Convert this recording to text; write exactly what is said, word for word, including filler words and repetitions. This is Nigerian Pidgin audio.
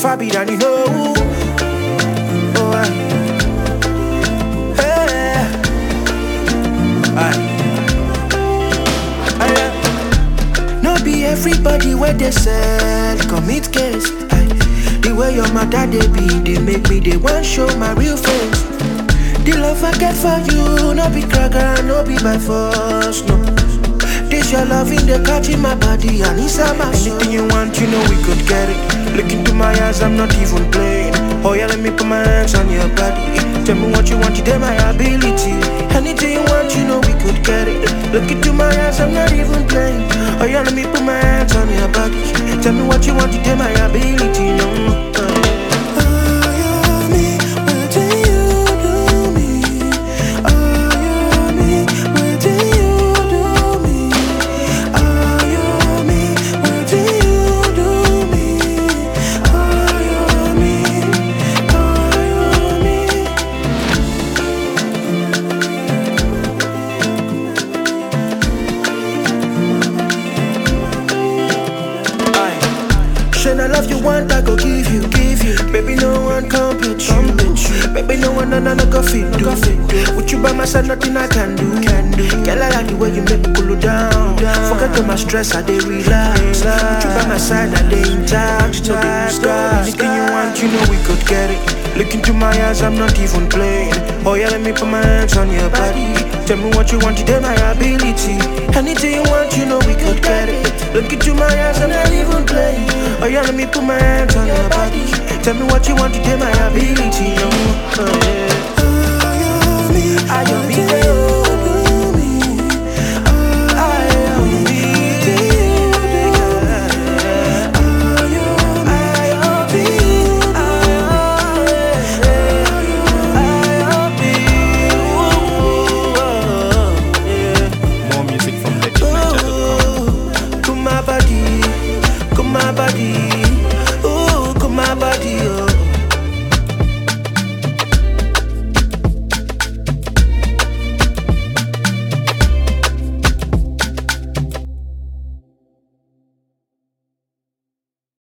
far be than you know. Oh, I, hey, I, I, no be everybody where they sell commit case. I, the way your mother they be, they make me they want show my real face. The love I get for you, no be cracker, no be by force, no. This your loving, they catching my body and inside my soul. Anything you want, you know we could get it. Look into my eyes, I'm not even playing. Oh yeah, let me put my hands on your body. Tell me what you want, you did my ability. Anything you want, you know we could get it. Look into my eyes, I'm not even playing. Oh yeah, let me put my hands on your body. Tell me what you want, you did my ability. No, uh, I love you, want I go give you, give you. Baby, no one compete you. Baby, no one another go fit do. With you by my side, nothing I can do. Can do. Girl, I like the way you make me cool down. Forget all my stress, I dey relax. With you by my side, I dey intact. No dey lose God. Anything you want, you know we could get it. Look into my eyes, I'm not even playing. Oh yeah, let me put my hands on your body. Tell me what you want, you did my ability. Anything you want, you know we could get it. Look into my eyes, I'm not even playing. Oh yeah, let me put my hands on your body. Tell me what you want, you did my ability. Oh, oh, yeah.